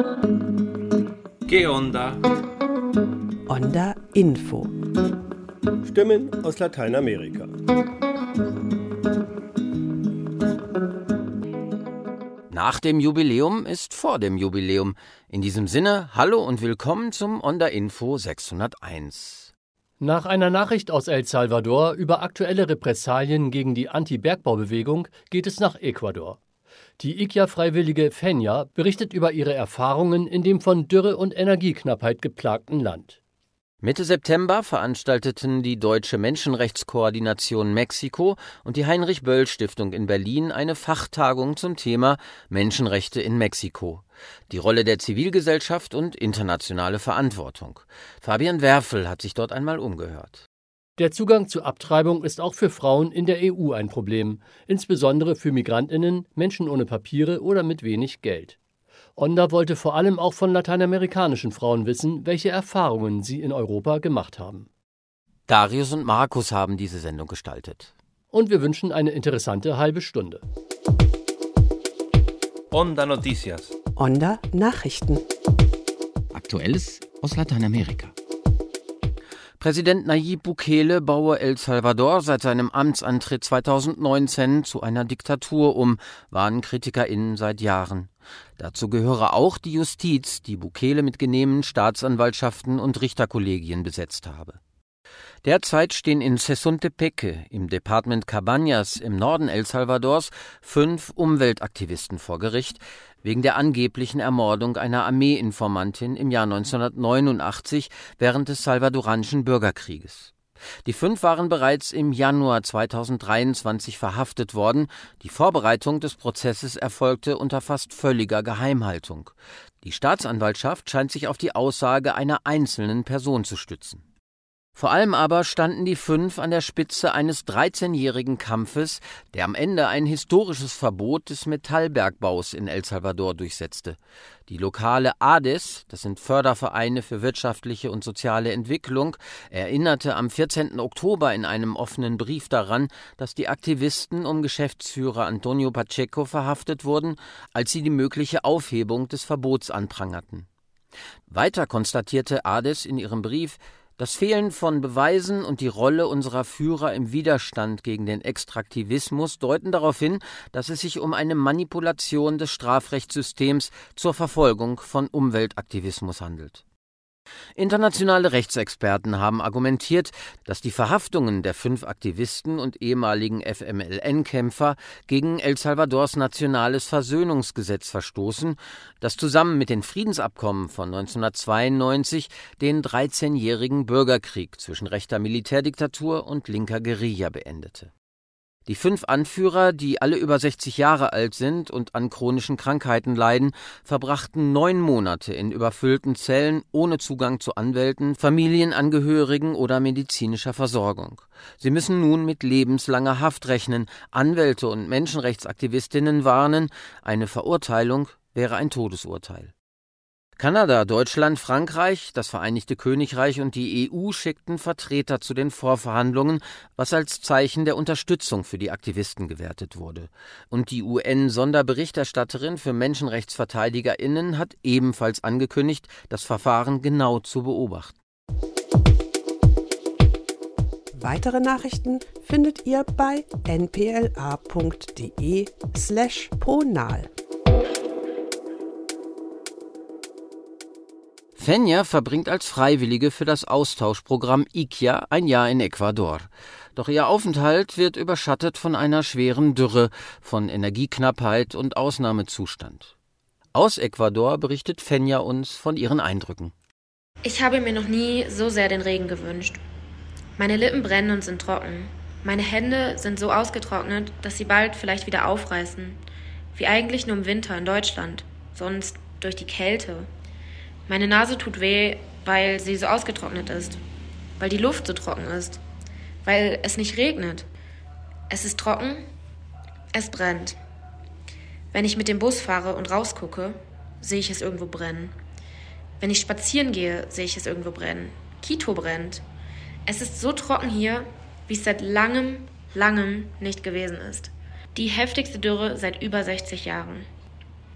¿Qué onda? Onda Info. Stimmen aus Lateinamerika. Nach dem Jubiläum ist vor dem Jubiläum. In diesem Sinne, hallo und willkommen zum Onda Info 601. Nach einer Nachricht aus El Salvador über aktuelle Repressalien gegen die Anti-Bergbaubewegung geht es nach Ecuador. Die ICIA-Freiwillige Fenya berichtet über ihre Erfahrungen in dem von Dürre und Energieknappheit geplagten Land. Mitte September veranstalteten die Deutsche Menschenrechtskoordination Mexiko und die Heinrich-Böll-Stiftung in Berlin eine Fachtagung zum Thema Menschenrechte in Mexiko. Die Rolle der Zivilgesellschaft und internationale Verantwortung. Fabian Werfel hat sich dort einmal umgehört. Der Zugang zu Abtreibung ist auch für Frauen in der EU ein Problem, insbesondere für MigrantInnen, Menschen ohne Papiere oder mit wenig Geld. Onda wollte vor allem auch von lateinamerikanischen Frauen wissen, welche Erfahrungen sie in Europa gemacht haben. Darius und Markus haben diese Sendung gestaltet. Und wir wünschen eine interessante halbe Stunde. Onda Noticias. Onda Nachrichten. Aktuelles aus Lateinamerika. Präsident Nayib Bukele baue El Salvador seit seinem Amtsantritt 2019 zu einer Diktatur um, warnen KritikerInnen seit Jahren. Dazu gehöre auch die Justiz, die Bukele mit genehmen Staatsanwaltschaften und Richterkollegien besetzt habe. Derzeit stehen in Sesontepeque, im Departement Cabañas im Norden El Salvadors, 5 Umweltaktivisten vor Gericht, wegen der angeblichen Ermordung einer Armeeinformantin im Jahr 1989 während des salvadoranischen Bürgerkrieges. Die 5 waren bereits im Januar 2023 verhaftet worden. Die Vorbereitung des Prozesses erfolgte unter fast völliger Geheimhaltung. Die Staatsanwaltschaft scheint sich auf die Aussage einer einzelnen Person zu stützen. Vor allem aber standen die 5 an der Spitze eines 13-jährigen Kampfes, der am Ende ein historisches Verbot des Metallbergbaus in El Salvador durchsetzte. Die lokale ADES, das sind Fördervereine für wirtschaftliche und soziale Entwicklung, erinnerte am 14. Oktober in einem offenen Brief daran, dass die Aktivisten um Geschäftsführer Antonio Pacheco verhaftet wurden, als sie die mögliche Aufhebung des Verbots anprangerten. Weiter konstatierte ADES in ihrem Brief: Das Fehlen von Beweisen und die Rolle unserer Führer im Widerstand gegen den Extraktivismus deuten darauf hin, dass es sich um eine Manipulation des Strafrechtssystems zur Verfolgung von Umweltaktivismus handelt. Internationale Rechtsexperten haben argumentiert, dass die Verhaftungen der 5 Aktivisten und ehemaligen FMLN-Kämpfer gegen El Salvadors nationales Versöhnungsgesetz verstoßen, das zusammen mit den Friedensabkommen von 1992 den 13-jährigen Bürgerkrieg zwischen rechter Militärdiktatur und linker Guerilla beendete. Die 5 Anführer, die alle über 60 Jahre alt sind und an chronischen Krankheiten leiden, verbrachten 9 Monate in überfüllten Zellen ohne Zugang zu Anwälten, Familienangehörigen oder medizinischer Versorgung. Sie müssen nun mit lebenslanger Haft rechnen. Anwälte und Menschenrechtsaktivistinnen warnen, eine Verurteilung wäre ein Todesurteil. Kanada, Deutschland, Frankreich, das Vereinigte Königreich und die EU schickten Vertreter zu den Vorverhandlungen, was als Zeichen der Unterstützung für die Aktivisten gewertet wurde. Und die UN-Sonderberichterstatterin für MenschenrechtsverteidigerInnen hat ebenfalls angekündigt, das Verfahren genau zu beobachten. Weitere Nachrichten findet ihr bei npla.de/ponal. Fenya verbringt als Freiwillige für das Austauschprogramm ICIA ein Jahr in Ecuador. Doch ihr Aufenthalt wird überschattet von einer schweren Dürre, von Energieknappheit und Ausnahmezustand. Aus Ecuador berichtet Fenya uns von ihren Eindrücken. Ich habe mir noch nie so sehr den Regen gewünscht. Meine Lippen brennen und sind trocken. Meine Hände sind so ausgetrocknet, dass sie bald vielleicht wieder aufreißen. Wie eigentlich nur im Winter in Deutschland, sonst durch die Kälte. Meine Nase tut weh, weil sie so ausgetrocknet ist, weil die Luft so trocken ist, weil es nicht regnet. Es ist trocken, es brennt. Wenn ich mit dem Bus fahre und rausgucke, sehe ich es irgendwo brennen. Wenn ich spazieren gehe, sehe ich es irgendwo brennen. Quito brennt. Es ist so trocken hier, wie es seit langem nicht gewesen ist. Die heftigste Dürre seit über 60 Jahren.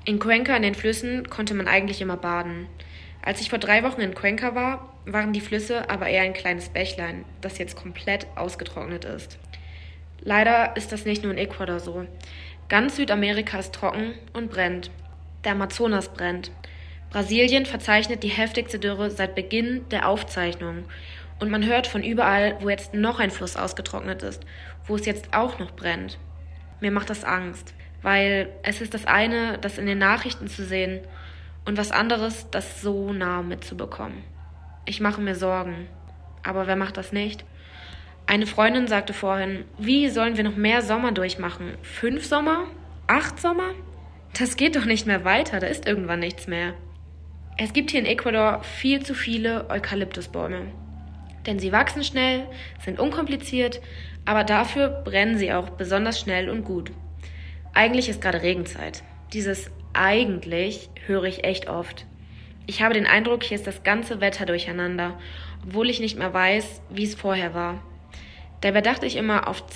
In Cuenca in den Flüssen konnte man eigentlich immer baden. Als ich vor 3 Wochen in Cuenca war, waren die Flüsse aber eher ein kleines Bächlein, das jetzt komplett ausgetrocknet ist. Leider ist das nicht nur in Ecuador so. Ganz Südamerika ist trocken und brennt. Der Amazonas brennt. Brasilien verzeichnet die heftigste Dürre seit Beginn der Aufzeichnungen. Und man hört von überall, wo jetzt noch ein Fluss ausgetrocknet ist, wo es jetzt auch noch brennt. Mir macht das Angst, weil es ist das eine, das in den Nachrichten zu sehen, und was anderes, das so nah mitzubekommen. Ich mache mir Sorgen. Aber wer macht das nicht? Eine Freundin sagte vorhin, wie sollen wir noch mehr Sommer durchmachen? 5 Sommer? 8 Sommer? Das geht doch nicht mehr weiter, da ist irgendwann nichts mehr. Es gibt hier in Ecuador viel zu viele Eukalyptusbäume. Denn sie wachsen schnell, sind unkompliziert, aber dafür brennen sie auch besonders schnell und gut. Eigentlich ist gerade Regenzeit. Dieses eigentlich höre ich echt oft. Ich habe den Eindruck, hier ist das ganze Wetter durcheinander, obwohl ich nicht mehr weiß, wie es vorher war. Dabei dachte ich immer, auf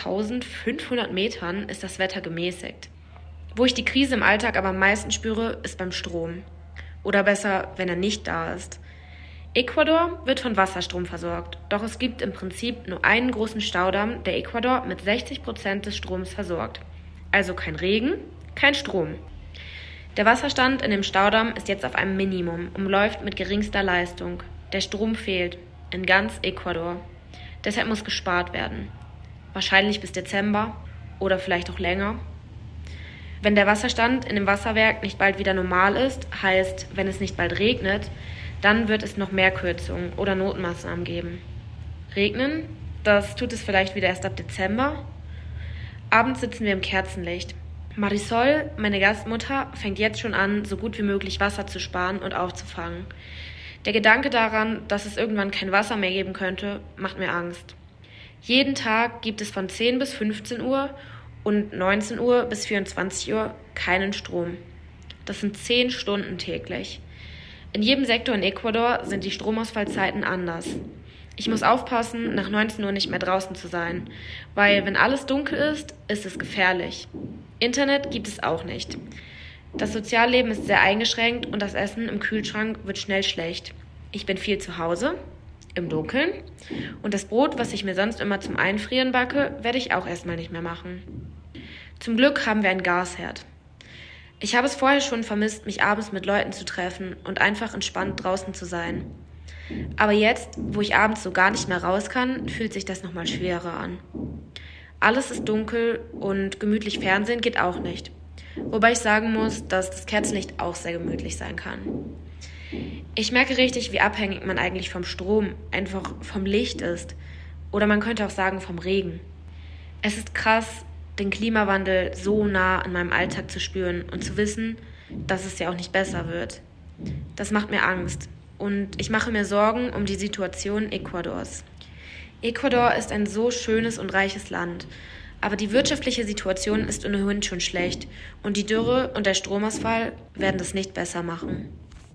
2500 Metern ist das Wetter gemäßigt. Wo ich die Krise im Alltag aber am meisten spüre, ist beim Strom. Oder besser, wenn er nicht da ist. Ecuador wird von Wasserstrom versorgt, doch es gibt im Prinzip nur einen großen Staudamm, der Ecuador mit 60% des Stroms versorgt. Also kein Regen, kein Strom. Der Wasserstand in dem Staudamm ist jetzt auf einem Minimum und läuft mit geringster Leistung. Der Strom fehlt in ganz Ecuador. Deshalb muss gespart werden. Wahrscheinlich bis Dezember oder vielleicht auch länger. Wenn der Wasserstand in dem Wasserwerk nicht bald wieder normal ist, heißt, wenn es nicht bald regnet, dann wird es noch mehr Kürzungen oder Notmaßnahmen geben. Regnen? Das tut es vielleicht wieder erst ab Dezember. Abends sitzen wir im Kerzenlicht. Marisol, meine Gastmutter, fängt jetzt schon an, so gut wie möglich Wasser zu sparen und aufzufangen. Der Gedanke daran, dass es irgendwann kein Wasser mehr geben könnte, macht mir Angst. Jeden Tag gibt es von 10 bis 15 Uhr und 19 Uhr bis 24 Uhr keinen Strom. Das sind 10 Stunden täglich. In jedem Sektor in Ecuador sind die Stromausfallzeiten anders. Ich muss aufpassen, nach 19 Uhr nicht mehr draußen zu sein, weil wenn alles dunkel ist, ist es gefährlich. Internet gibt es auch nicht. Das Sozialleben ist sehr eingeschränkt und das Essen im Kühlschrank wird schnell schlecht. Ich bin viel zu Hause, im Dunkeln, und das Brot, was ich mir sonst immer zum Einfrieren backe, werde ich auch erstmal nicht mehr machen. Zum Glück haben wir einen Gasherd. Ich habe es vorher schon vermisst, mich abends mit Leuten zu treffen und einfach entspannt draußen zu sein. Aber jetzt, wo ich abends so gar nicht mehr raus kann, fühlt sich das nochmal schwerer an. Alles ist dunkel und gemütlich Fernsehen geht auch nicht. Wobei ich sagen muss, dass das Kerzenlicht auch sehr gemütlich sein kann. Ich merke richtig, wie abhängig man eigentlich vom Strom, einfach vom Licht ist. Oder man könnte auch sagen vom Regen. Es ist krass, den Klimawandel so nah an meinem Alltag zu spüren und zu wissen, dass es ja auch nicht besser wird. Das macht mir Angst. Und ich mache mir Sorgen um die Situation Ecuadors. Ecuador ist ein so schönes und reiches Land, aber die wirtschaftliche Situation ist ohnehin schon schlecht und die Dürre und der Stromausfall werden das nicht besser machen.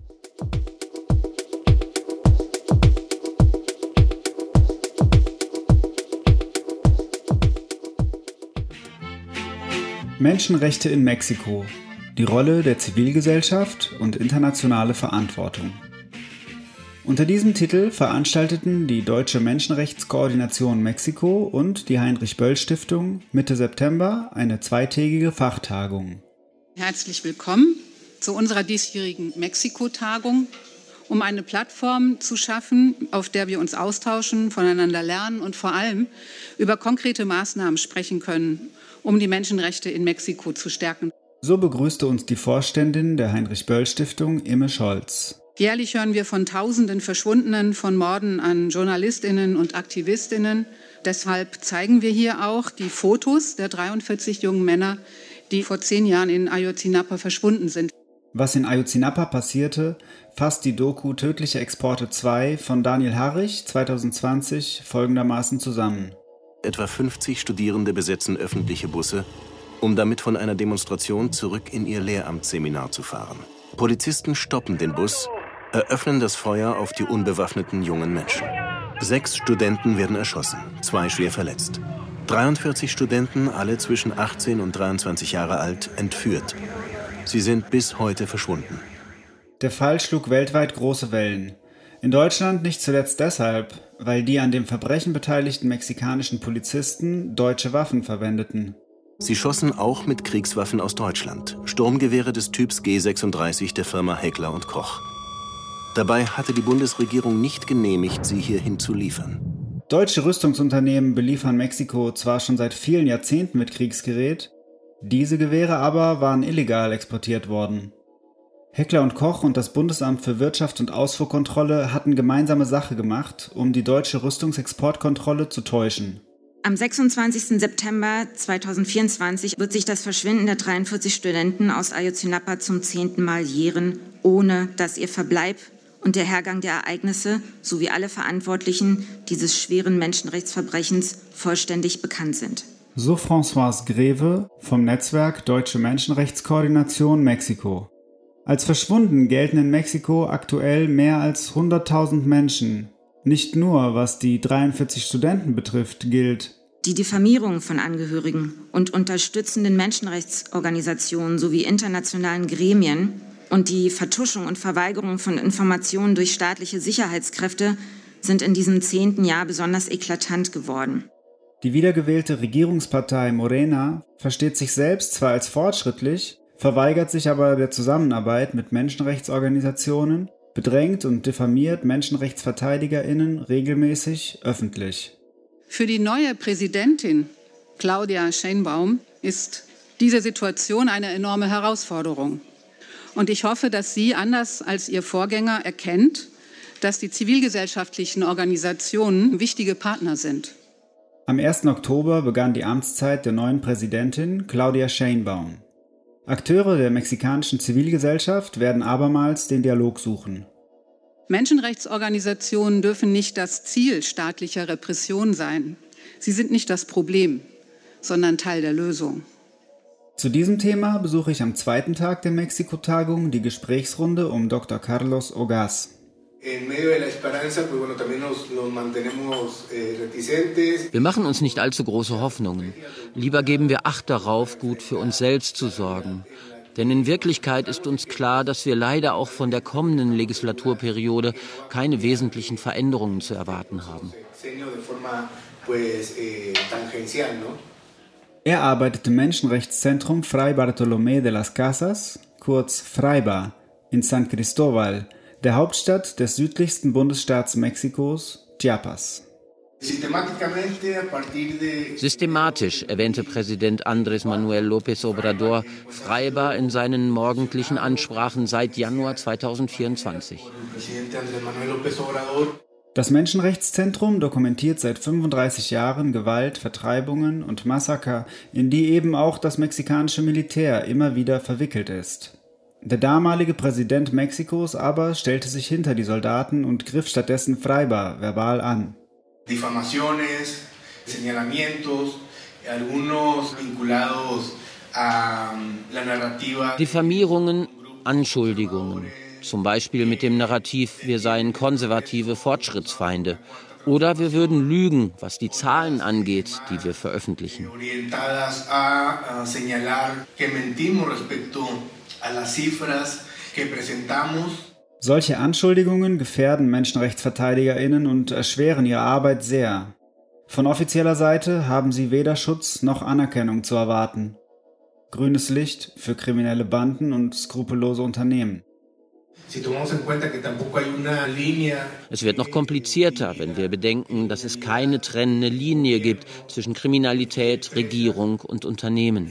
Menschenrechte in Mexiko. Die Rolle der Zivilgesellschaft und internationale Verantwortung. Unter diesem Titel veranstalteten die Deutsche Menschenrechtskoordination Mexiko und die Heinrich-Böll-Stiftung Mitte September eine 2-tägige Fachtagung. Herzlich willkommen zu unserer diesjährigen Mexiko-Tagung, um eine Plattform zu schaffen, auf der wir uns austauschen, voneinander lernen und vor allem über konkrete Maßnahmen sprechen können, um die Menschenrechte in Mexiko zu stärken. So begrüßte uns die Vorständin der Heinrich-Böll-Stiftung, Imme Scholz. Jährlich hören wir von Tausenden Verschwundenen, von Morden an JournalistInnen und AktivistInnen. Deshalb zeigen wir hier auch die Fotos der 43 jungen Männer, die vor 10 Jahren in Ayotzinapa verschwunden sind. Was in Ayotzinapa passierte, fasst die Doku Tödliche Exporte 2 von Daniel Harrich 2020 folgendermaßen zusammen. Etwa 50 Studierende besetzen öffentliche Busse, um damit von einer Demonstration zurück in ihr Lehramtsseminar zu fahren. Polizisten stoppen den Bus, eröffnen das Feuer auf die unbewaffneten jungen Menschen. 6 Studenten werden erschossen, 2 schwer verletzt. 43 Studenten, alle zwischen 18 und 23 Jahre alt, entführt. Sie sind bis heute verschwunden. Der Fall schlug weltweit große Wellen. In Deutschland nicht zuletzt deshalb, weil die an dem Verbrechen beteiligten mexikanischen Polizisten deutsche Waffen verwendeten. Sie schossen auch mit Kriegswaffen aus Deutschland, Sturmgewehre des Typs G36 der Firma Heckler & Koch. Dabei hatte die Bundesregierung nicht genehmigt, sie hierhin zu liefern. Deutsche Rüstungsunternehmen beliefern Mexiko zwar schon seit vielen Jahrzehnten mit Kriegsgerät, diese Gewehre aber waren illegal exportiert worden. Heckler & Koch und das Bundesamt für Wirtschaft und Ausfuhrkontrolle hatten gemeinsame Sache gemacht, um die deutsche Rüstungsexportkontrolle zu täuschen. Am 26. September 2024 wird sich das Verschwinden der 43 Studenten aus Ayotzinapa zum 10. Mal jähren, ohne dass ihr Verbleib und der Hergang der Ereignisse sowie alle Verantwortlichen dieses schweren Menschenrechtsverbrechens vollständig bekannt sind. So Françoise Greve vom Netzwerk Deutsche Menschenrechtskoordination Mexiko. Als verschwunden gelten in Mexiko aktuell mehr als 100.000 Menschen. Nicht nur, was die 43 Studenten betrifft, gilt: Die Diffamierung von Angehörigen und unterstützenden Menschenrechtsorganisationen sowie internationalen Gremien und die Vertuschung und Verweigerung von Informationen durch staatliche Sicherheitskräfte sind in diesem 10. Jahr besonders eklatant geworden. Die wiedergewählte Regierungspartei Morena versteht sich selbst zwar als fortschrittlich, verweigert sich aber der Zusammenarbeit mit Menschenrechtsorganisationen, bedrängt und diffamiert MenschenrechtsverteidigerInnen regelmäßig öffentlich. Für die neue Präsidentin Claudia Sheinbaum ist diese Situation eine enorme Herausforderung. Und ich hoffe, dass sie, anders als ihr Vorgänger, erkennt, dass die zivilgesellschaftlichen Organisationen wichtige Partner sind. Am 1. Oktober begann die Amtszeit der neuen Präsidentin Claudia Sheinbaum. Akteure der mexikanischen Zivilgesellschaft werden abermals den Dialog suchen. Menschenrechtsorganisationen dürfen nicht das Ziel staatlicher Repression sein. Sie sind nicht das Problem, sondern Teil der Lösung. Zu diesem Thema besuche ich am 2. Tag der Mexiko-Tagung die Gesprächsrunde um Dr. Carlos Ogaz. Wir machen uns nicht allzu große Hoffnungen. Lieber geben wir Acht darauf, gut für uns selbst zu sorgen. Denn in Wirklichkeit ist uns klar, dass wir leider auch von der kommenden Legislaturperiode keine wesentlichen Veränderungen zu erwarten haben. Er arbeitet im Menschenrechtszentrum Fray Bartolomé de las Casas, kurz Fraiba, in San Cristóbal, der Hauptstadt des südlichsten Bundesstaats Mexikos, Chiapas. Systematisch erwähnte Präsident Andrés Manuel López Obrador Fraiba in seinen morgendlichen Ansprachen seit Januar 2024. Das Menschenrechtszentrum dokumentiert seit 35 Jahren Gewalt, Vertreibungen und Massaker, in die eben auch das mexikanische Militär immer wieder verwickelt ist. Der damalige Präsident Mexikos aber stellte sich hinter die Soldaten und griff stattdessen Fraiba verbal an. Difamaciones, señalamientos, algunos vinculados a la narrativa. Diffamierungen, Anschuldigungen, zum Beispiel mit dem Narrativ, wir seien konservative Fortschrittsfeinde. Oder wir würden lügen, was die Zahlen angeht, die wir veröffentlichen. Solche Anschuldigungen gefährden MenschenrechtsverteidigerInnen und erschweren ihre Arbeit sehr. Von offizieller Seite haben sie weder Schutz noch Anerkennung zu erwarten. Grünes Licht für kriminelle Banden und skrupellose Unternehmen. Es wird noch komplizierter, wenn wir bedenken, dass es keine trennende Linie gibt zwischen Kriminalität, Regierung und Unternehmen.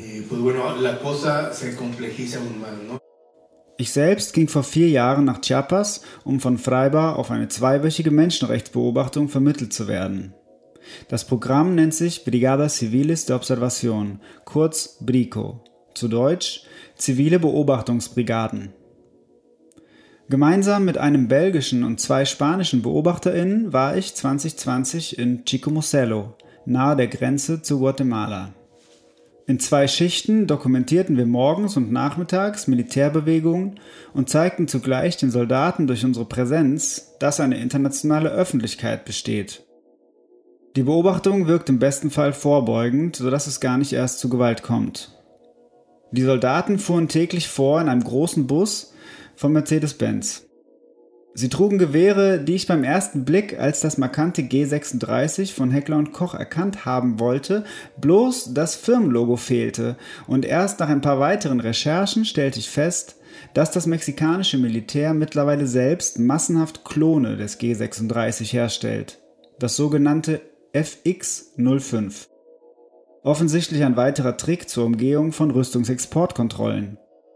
Ich selbst ging vor 4 Jahren nach Chiapas, um von Fraiba auf eine 2-wöchige Menschenrechtsbeobachtung vermittelt zu werden. Das Programm nennt sich Brigadas Civiles de Observación, kurz BRICO, zu Deutsch Zivile Beobachtungsbrigaden. Gemeinsam mit einem belgischen und 2 spanischen BeobachterInnen war ich 2020 in Chicomucelo, nahe der Grenze zu Guatemala. In 2 Schichten dokumentierten wir morgens und nachmittags Militärbewegungen und zeigten zugleich den Soldaten durch unsere Präsenz, dass eine internationale Öffentlichkeit besteht. Die Beobachtung wirkt im besten Fall vorbeugend, sodass es gar nicht erst zu Gewalt kommt. Die Soldaten fuhren täglich vor in einem großen Bus von Mercedes-Benz. Sie trugen Gewehre, die ich beim ersten Blick als das markante G36 von Heckler & Koch erkannt haben wollte, bloß das Firmenlogo fehlte und erst nach ein paar weiteren Recherchen stellte ich fest, dass das mexikanische Militär mittlerweile selbst massenhaft Klone des G36 herstellt, das sogenannte FX-05. Offensichtlich ein weiterer Trick zur Umgehung von Rüstungsexportkontrollen.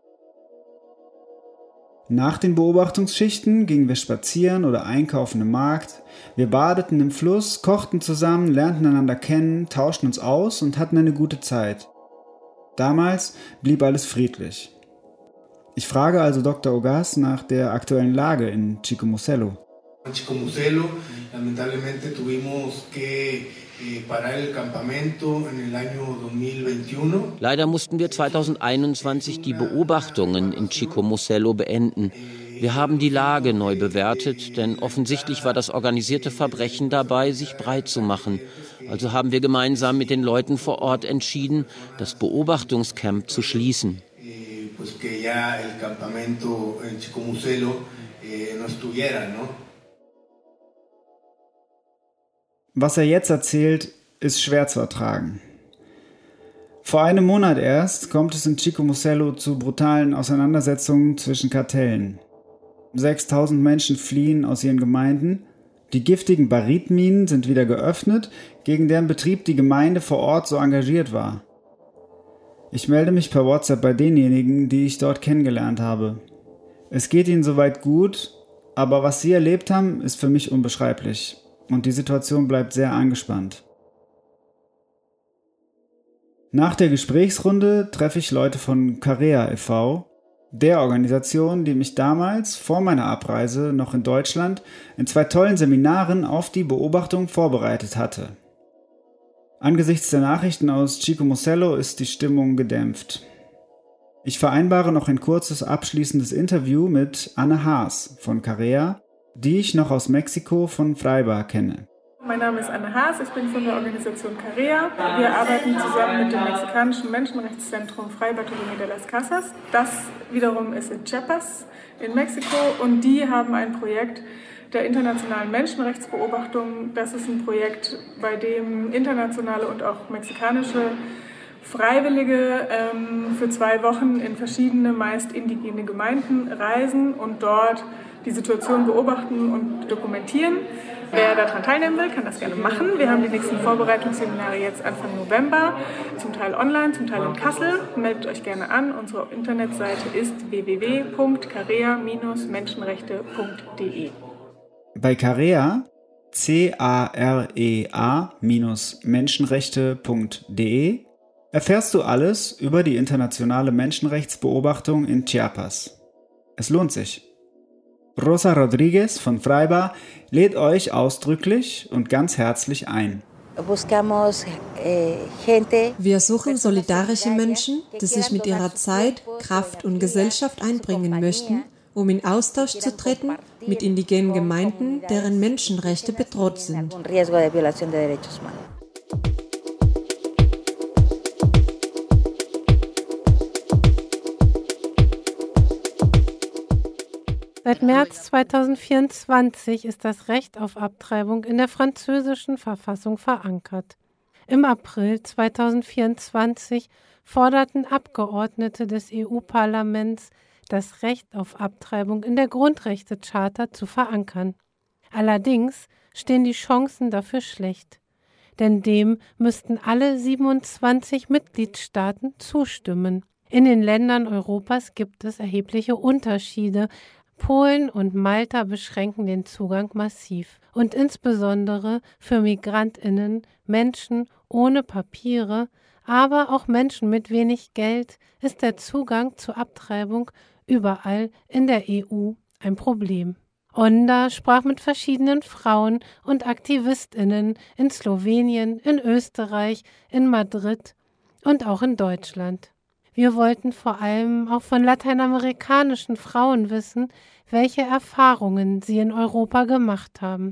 Nach den Beobachtungsschichten gingen wir spazieren oder einkaufen im Markt, wir badeten im Fluss, kochten zusammen, lernten einander kennen, tauschten uns aus und hatten eine gute Zeit. Damals blieb alles friedlich. Ich frage also Dr. Ogaz nach der aktuellen Lage in Chicomucelo. En Chicomucelo, lamentablemente tuvimos que parar el campamento en el año 2021. Leider mussten wir 2021 die Beobachtungen in Chicomucelo beenden. Wir haben die Lage neu bewertet, denn offensichtlich war das organisierte Verbrechen dabei, sich breit zu machen. Also haben wir gemeinsam mit den Leuten vor Ort entschieden, das Beobachtungscamp zu schließen. Was er jetzt erzählt, ist schwer zu ertragen. Vor einem Monat erst kommt es in Chicomucelo zu brutalen Auseinandersetzungen zwischen Kartellen. 6.000 Menschen fliehen aus ihren Gemeinden. Die giftigen Baritminen sind wieder geöffnet, gegen deren Betrieb die Gemeinde vor Ort so engagiert war. Ich melde mich per WhatsApp bei denjenigen, die ich dort kennengelernt habe. Es geht ihnen soweit gut, aber was sie erlebt haben, ist für mich unbeschreiblich. Und die Situation bleibt sehr angespannt. Nach der Gesprächsrunde treffe ich Leute von Carea e.V., der Organisation, die mich damals, vor meiner Abreise noch in Deutschland, in 2 tollen Seminaren auf die Beobachtung vorbereitet hatte. Angesichts der Nachrichten aus Chicomucelo ist die Stimmung gedämpft. Ich vereinbare noch ein kurzes abschließendes Interview mit Anne Haas von Carea, die ich noch aus Mexiko von Fraiba kenne. Mein Name ist Anne Haas, ich bin von der Organisation Carea. Wir arbeiten zusammen mit dem mexikanischen Menschenrechtszentrum Fray Bartolomé de las Casas. Das wiederum ist in Chiapas in Mexiko und die haben ein Projekt der internationalen Menschenrechtsbeobachtung. Das ist ein Projekt, bei dem internationale und auch mexikanische Freiwillige für 2 Wochen in verschiedene, meist indigene Gemeinden reisen und dort die Situation beobachten und dokumentieren. Wer daran teilnehmen will, kann das gerne machen. Wir haben die nächsten Vorbereitungsseminare jetzt Anfang November, zum Teil online, zum Teil in Kassel. Meldet euch gerne an. Unsere Internetseite ist www.carea-menschenrechte.de. Bei Carea, carea-menschenrechte.de, erfährst du alles über die internationale Menschenrechtsbeobachtung in Chiapas. Es lohnt sich. Rosa Rodriguez von Fraiba lädt euch ausdrücklich und ganz herzlich ein. Wir suchen solidarische Menschen, die sich mit ihrer Zeit, Kraft und Gesellschaft einbringen möchten, um in Austausch zu treten mit indigenen Gemeinden, deren Menschenrechte bedroht sind. Seit März 2024 ist das Recht auf Abtreibung in der französischen Verfassung verankert. Im April 2024 forderten Abgeordnete des EU-Parlaments, das Recht auf Abtreibung in der Grundrechtecharta zu verankern. Allerdings stehen die Chancen dafür schlecht, denn dem müssten alle 27 Mitgliedstaaten zustimmen. In den Ländern Europas gibt es erhebliche Unterschiede. Polen und Malta beschränken den Zugang massiv und insbesondere für MigrantInnen, Menschen ohne Papiere, aber auch Menschen mit wenig Geld ist der Zugang zur Abtreibung überall in der EU ein Problem. Onda sprach mit verschiedenen Frauen und AktivistInnen in Slowenien, in Österreich, in Madrid und auch in Deutschland. Wir wollten vor allem auch von lateinamerikanischen Frauen wissen, welche Erfahrungen sie in Europa gemacht haben.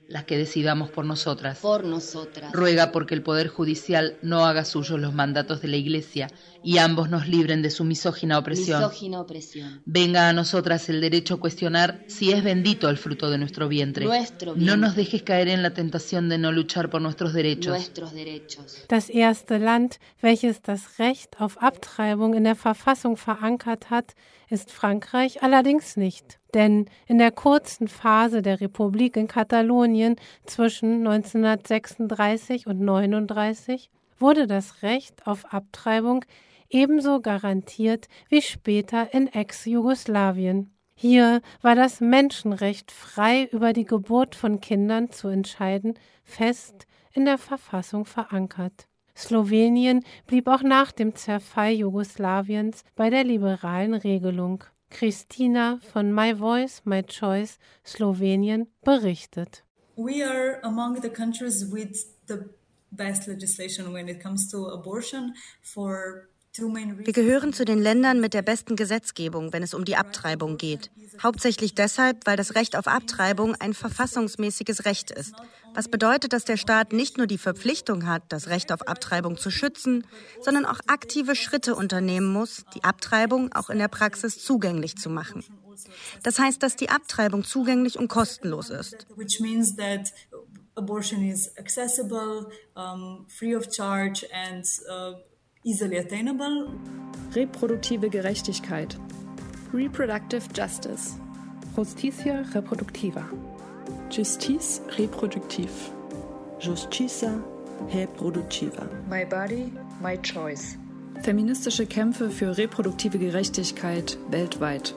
las que decidamos por nosotras. Ruega porque el Poder Judicial no haga suyos los mandatos de la Iglesia y ambos nos libren de su misógina opresión. Venga a nosotras el derecho a cuestionar si es bendito el fruto de nuestro vientre. No nos dejes caer en la tentación de no luchar por nuestros derechos. Das erste Land, welches das Recht auf Abtreibung in der Verfassung verankert hat, ist Frankreich allerdings nicht. Denn in der kurzen Phase der Republik in Katalonien zwischen 1936 und 1939 wurde das Recht auf Abtreibung ebenso garantiert wie später in Ex-Jugoslawien. Hier war das Menschenrecht, frei über die Geburt von Kindern zu entscheiden, fest in der Verfassung verankert. Slowenien blieb auch nach dem Zerfall Jugoslawiens bei der liberalen Regelung. Christina von My Voice, My Choice, Slowenien, berichtet. We are among the countries with the best legislation when it comes to abortion for Wir gehören zu den Ländern mit der besten Gesetzgebung, wenn es um die Abtreibung geht. Hauptsächlich deshalb, weil das Recht auf Abtreibung ein verfassungsmäßiges Recht ist. Was bedeutet, dass der Staat nicht nur die Verpflichtung hat, das Recht auf Abtreibung zu schützen, sondern auch aktive Schritte unternehmen muss, die Abtreibung auch in der Praxis zugänglich zu machen. Das heißt, dass die Abtreibung zugänglich und kostenlos ist. Which means that abortion is accessible, free of charge and easily attainable. Reproduktive Gerechtigkeit. Reproductive Justice. Justicia reproductiva. Justice reproduktiv. Justicia reproductiva. My body, my choice. Feministische Kämpfe für reproduktive Gerechtigkeit weltweit.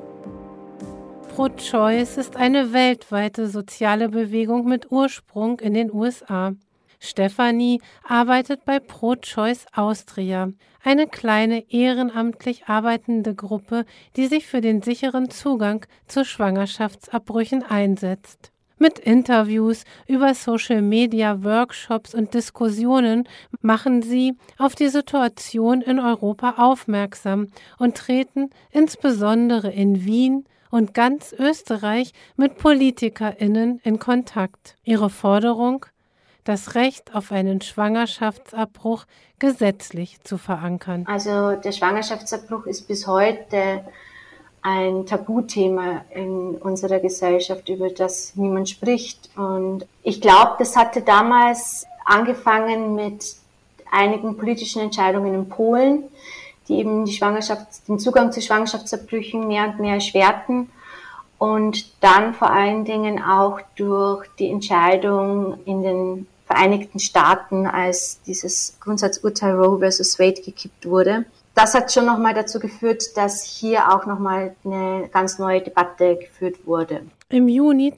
Pro-Choice ist eine weltweite soziale Bewegung mit Ursprung in den USA. Stefanie arbeitet bei Pro-Choice Austria, eine kleine ehrenamtlich arbeitende Gruppe, die sich für den sicheren Zugang zu Schwangerschaftsabbrüchen einsetzt. Mit Interviews über Social-Media-Workshops und Diskussionen machen sie auf die Situation in Europa aufmerksam und treten insbesondere in Wien und ganz Österreich mit PolitikerInnen in Kontakt. Ihre Forderung: das Recht auf einen Schwangerschaftsabbruch gesetzlich zu verankern. Also der Schwangerschaftsabbruch ist bis heute ein Tabuthema in unserer Gesellschaft, über das niemand spricht. Und ich glaube, das hatte damals angefangen mit einigen politischen Entscheidungen in Polen, die eben den Zugang zu Schwangerschaftsabbrüchen mehr und mehr erschwerten. Und dann vor allen Dingen auch durch die Entscheidung in den Vereinigten Staaten, als dieses Grundsatzurteil Roe vs. Wade gekippt wurde. Das hat schon nochmal dazu geführt, dass hier auch nochmal eine ganz neue Debatte geführt wurde. Im Juni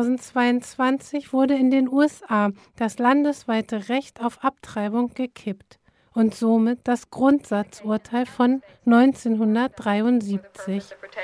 2022 wurde in den USA das landesweite Recht auf Abtreibung gekippt und somit das Grundsatzurteil von 1973.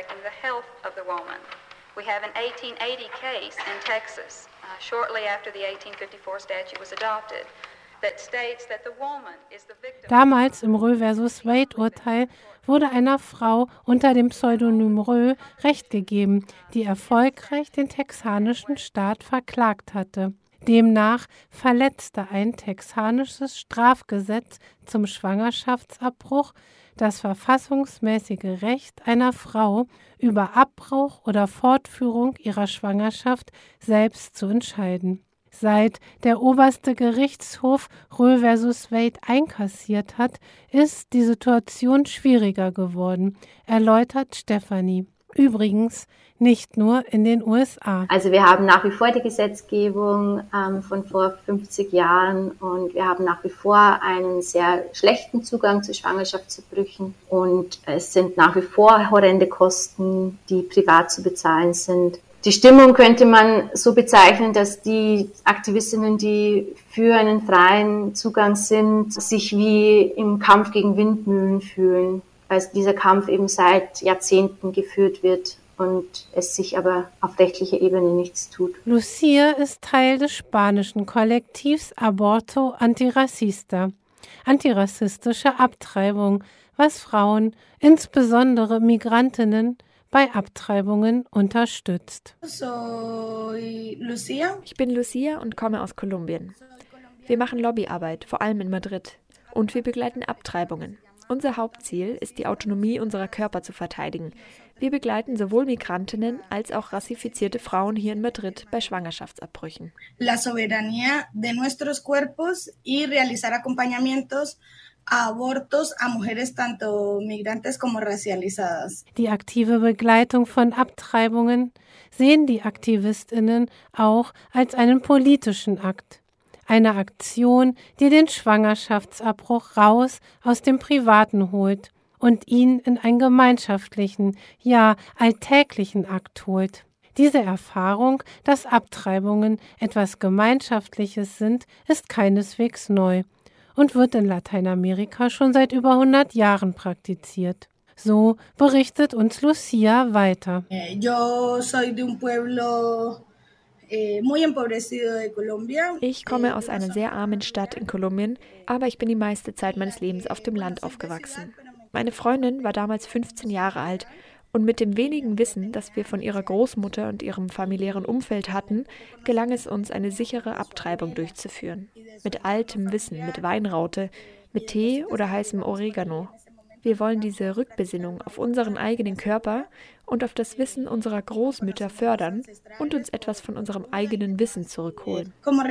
We have an 1880 case in Texas, shortly after the 1854 statute was adopted, that states that the woman is the victim. Damals im Roe vs. Wade-Urteil wurde einer Frau unter dem Pseudonym Roe Recht gegeben, die erfolgreich den texanischen Staat verklagt hatte. Demnach verletzte ein texanisches Strafgesetz zum Schwangerschaftsabbruch das verfassungsmäßige Recht einer Frau, über Abbruch oder Fortführung ihrer Schwangerschaft selbst zu entscheiden. Seit der oberste Gerichtshof Roe vs. Wade einkassiert hat, ist die Situation schwieriger geworden, erläutert Stefanie. Übrigens nicht nur in den USA. Also wir haben nach wie vor die Gesetzgebung von vor 50 Jahren und wir haben nach wie vor einen sehr schlechten Zugang zu Schwangerschaftsabbrüchen und es sind nach wie vor horrende Kosten, die privat zu bezahlen sind. Die Stimmung könnte man so bezeichnen, dass die Aktivistinnen, die für einen freien Zugang sind, sich wie im Kampf gegen Windmühlen fühlen, weil dieser Kampf eben seit Jahrzehnten geführt wird und es sich aber auf rechtlicher Ebene nichts tut. Lucia ist Teil des spanischen Kollektivs Aborto Antirracista, antirassistische Abtreibung, was Frauen, insbesondere Migrantinnen, bei Abtreibungen unterstützt. Ich bin Lucia und komme aus Kolumbien. Wir machen Lobbyarbeit, vor allem in Madrid. Und wir begleiten Abtreibungen. Unser Hauptziel ist, die Autonomie unserer Körper zu verteidigen. Wir begleiten sowohl Migrantinnen als auch rassifizierte Frauen hier in Madrid bei Schwangerschaftsabbrüchen. La soberanía de nuestros cuerpos y realizar acompañamientos a abortos a mujeres tanto migrantes como racializadas. Die aktive Begleitung von Abtreibungen sehen die AktivistInnen auch als einen politischen Akt. Eine Aktion, die den Schwangerschaftsabbruch raus aus dem Privaten holt und ihn in einen gemeinschaftlichen, ja alltäglichen Akt holt. Diese Erfahrung, dass Abtreibungen etwas Gemeinschaftliches sind, ist keineswegs neu und wird in Lateinamerika schon seit über 100 Jahren praktiziert. So berichtet uns Lucia weiter. Yo soy de un pueblo muy empobrecido de Colombia. Ich komme aus einer sehr armen Stadt in Kolumbien, aber ich bin die meiste Zeit meines Lebens auf dem Land aufgewachsen. Meine Freundin war damals 15 Jahre alt und mit dem wenigen Wissen, das wir von ihrer Großmutter und ihrem familiären Umfeld hatten, gelang es uns, eine sichere Abtreibung durchzuführen. Mit altem Wissen, mit Weinraute, mit Tee oder heißem Oregano. Wir wollen diese Rückbesinnung auf unseren eigenen Körper und auf das Wissen unserer Großmütter fördern und uns etwas von unserem eigenen Wissen zurückholen.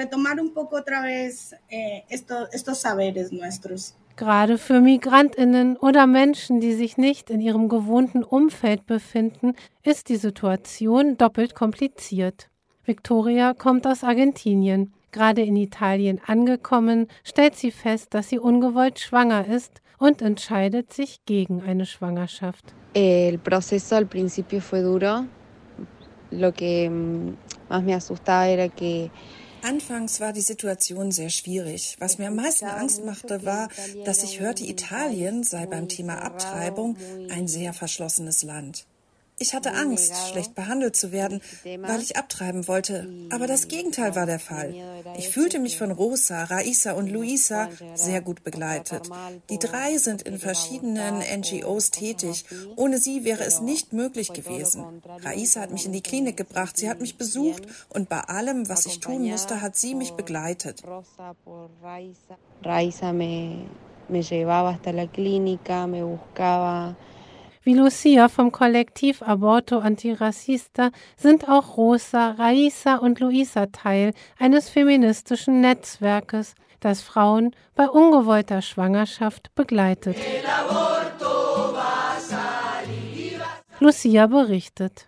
Gerade für MigrantInnen oder Menschen, die sich nicht in ihrem gewohnten Umfeld befinden, ist die Situation doppelt kompliziert. Victoria kommt aus Argentinien. Gerade in Italien angekommen, stellt sie fest, dass sie ungewollt schwanger ist und entscheidet sich gegen eine Schwangerschaft. El proceso al principio fue duro. Lo que más me asustaba era que Anfangs war die Situation sehr schwierig. Was mir am meisten Angst machte, war, dass ich hörte, Italien sei beim Thema Abtreibung ein sehr verschlossenes Land. Ich hatte Angst, schlecht behandelt zu werden, weil ich abtreiben wollte. Aber das Gegenteil war der Fall. Ich fühlte mich von Rosa, Raisa und Luisa sehr gut begleitet. Die 3 sind in verschiedenen NGOs tätig. Ohne sie wäre es nicht möglich gewesen. Raisa hat mich in die Klinik gebracht, sie hat mich besucht und bei allem, was ich tun musste, hat sie mich begleitet. Raisa me llevaba hasta la clínica, me buscaba. Wie Lucia vom Kollektiv Aborto Antirracista sind auch Rosa, Raisa und Luisa Teil eines feministischen Netzwerkes, das Frauen bei ungewollter Schwangerschaft begleitet. Lucia berichtet.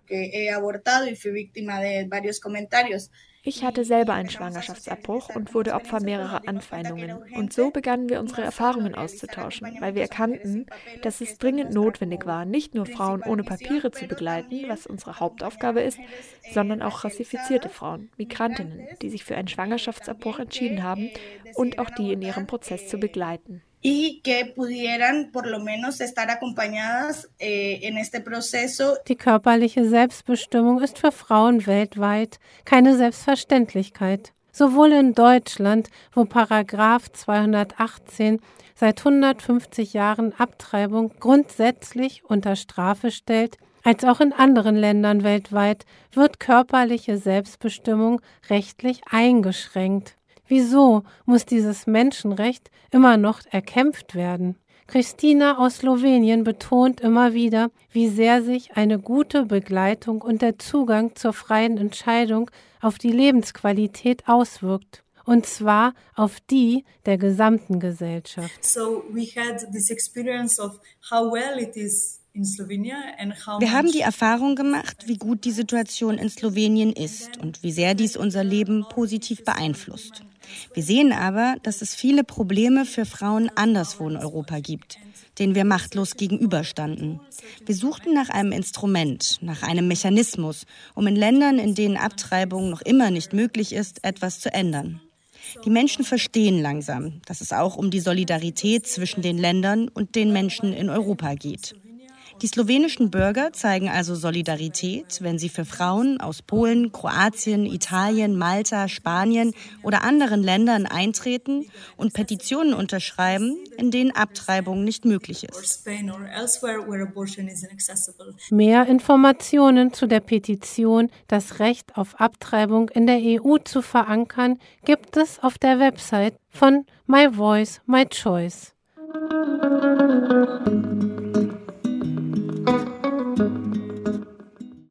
Ich hatte selber einen Schwangerschaftsabbruch und wurde Opfer mehrerer Anfeindungen. Und so begannen wir, unsere Erfahrungen auszutauschen, weil wir erkannten, dass es dringend notwendig war, nicht nur Frauen ohne Papiere zu begleiten, was unsere Hauptaufgabe ist, sondern auch rassifizierte Frauen, Migrantinnen, die sich für einen Schwangerschaftsabbruch entschieden haben und auch die in ihrem Prozess zu begleiten. Y que pudieran por lo menos estar acompañadas en este proceso. Die körperliche Selbstbestimmung ist für Frauen weltweit keine Selbstverständlichkeit. Sowohl in Deutschland, wo Paragraph 218 seit 150 Jahren Abtreibung grundsätzlich unter Strafe stellt, als auch in anderen Ländern weltweit wird körperliche Selbstbestimmung rechtlich eingeschränkt. Wieso muss dieses Menschenrecht immer noch erkämpft werden? Christina aus Slowenien betont immer wieder, wie sehr sich eine gute Begleitung und der Zugang zur freien Entscheidung auf die Lebensqualität auswirkt. Und zwar auf die der gesamten Gesellschaft. So we had this experience of how well it is. Wir haben die Erfahrung gemacht, wie gut die Situation in Slowenien ist und wie sehr dies unser Leben positiv beeinflusst. Wir sehen aber, dass es viele Probleme für Frauen anderswo in Europa gibt, denen wir machtlos gegenüberstanden. Wir suchten nach einem Instrument, nach einem Mechanismus, um in Ländern, in denen Abtreibung noch immer nicht möglich ist, etwas zu ändern. Die Menschen verstehen langsam, dass es auch um die Solidarität zwischen den Ländern und den Menschen in Europa geht. Die slowenischen Bürger zeigen also Solidarität, wenn sie für Frauen aus Polen, Kroatien, Italien, Malta, Spanien oder anderen Ländern eintreten und Petitionen unterschreiben, in denen Abtreibung nicht möglich ist. Mehr Informationen zu der Petition, das Recht auf Abtreibung in der EU zu verankern, gibt es auf der Website von My Voice, My Choice.